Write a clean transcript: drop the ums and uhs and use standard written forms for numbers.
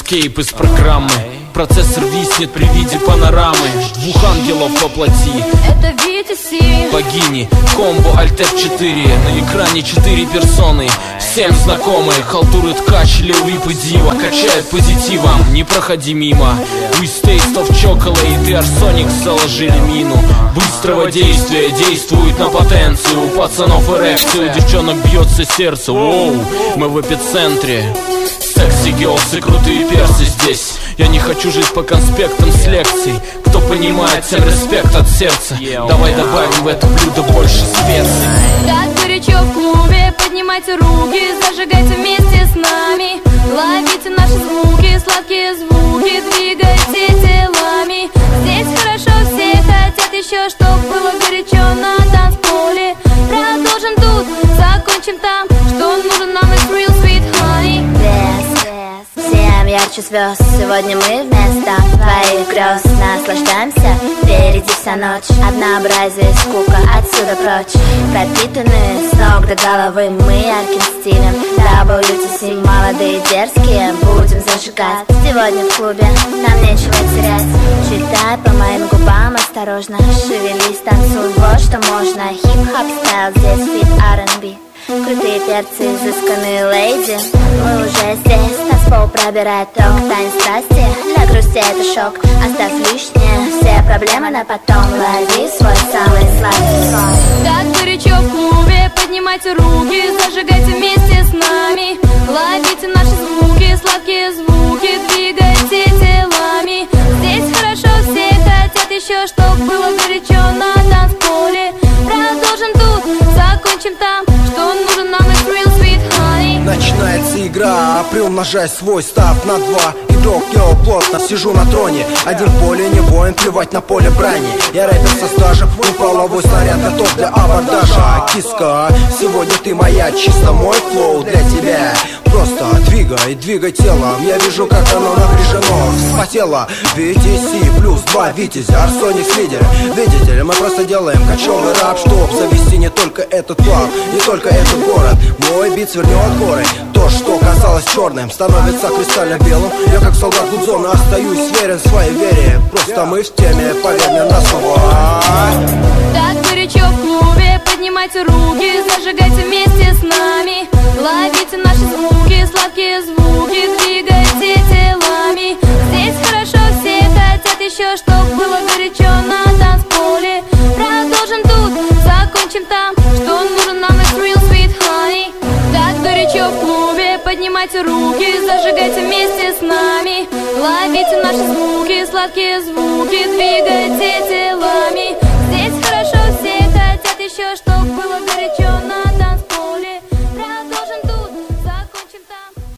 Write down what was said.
эскейп из программы. Процессор виснет при виде панорамы. Двух ангелов воплоти. Это VTC. Богини, комбо Альтер 4. На экране 4 персоны. Всем знакомые, халтуры ткач, Лил Вип и Дива. Качают позитивом, не проходи мимо. With taste of chocolate и Арсоник заложили мину. Быстрого действия, действует на потенцию. У пацанов эрекцию, девчонок бьется сердце. Воу, мы в эпицентре. Секси гелсы, крутые персы здесь. Я не хочу жить по конспектам с лекций. Кто понимает, всем респект от сердца. Давай добавим в это блюдо больше специй. Так горячо в клубе, поднимайте руки, зажигайте вместе с нами. Ловите наши звуки, сладкие звуки, двигайте телами. Здесь хорошо, все хотят еще, чтоб было горячо на танцполе. Продолжим тут, закончим там. Что нужно нам из real sweet honey. Всем ярче звезд. Сегодня мы вместо твоих грез наслаждаемся. Впереди вся ночь, однообразие, скука, отсюда прочь. Пропитаны с ног до головы мы ярким стилем. WTC, молодые дерзкие, будем зажигать. Сегодня в клубе, нам нечего терять. Читай по моим губам осторожно. Шевелись, танцуй, вот что можно. Хип-хоп стайл, здесь фит R&B. Крутые перцы, изысканные леди. Мы уже здесь, танцпол пробирает ток. Танец страсти, для грусти это шок. Оставь лишнее, все проблемы на потом. Лови свой самый сладкий сон. Так горячо в клубе, поднимайте руки, зажигайте вместе с нами. Ловите наши звуки, сладкие звуки, двигайте телами. Здесь хорошо, все хотят еще, чтоб было горячо на танцполе. Продолжим тут, закончим там. Что нужен нам из real sweet honey. Начинается игра, приумножай свой став на 2. Игрок, я плотно сижу на троне. Один в поле, не воин, плевать на поле брани. Я рэпер со стажем, половой снаряд готов для абордажа. Киска, сегодня ты моя, чисто мой флоу для тебя. Просто двигай телом. Я вижу, как оно напряжено, вспотело. VTC плюс 2 Витязя, Арсоник с лидером. Видите ли, мы просто делаем кочевый рап, чтоб завести не только этот клуб, не только этот город. Мой бит свернет горы. То, что казалось черным, становится кристально белым. Я как солдат Гудзона остаюсь верен своей вере. Просто мы в теме, поверь мне на слово. Так горячо в клубе, поднимайте руки, зажигайте вместе с нами. Ловите наши звуки, сладкие звуки, двигайте телами. Здесь хорошо, все хотят еще, чтоб было горячо на танцполе. Продолжим тут, закончим там. Что нужен нам из real sweet honey. Так горячо в клубе, поднимайте руки, зажигайте вместе с нами. Ловите наши звуки, сладкие звуки, двигайте телами.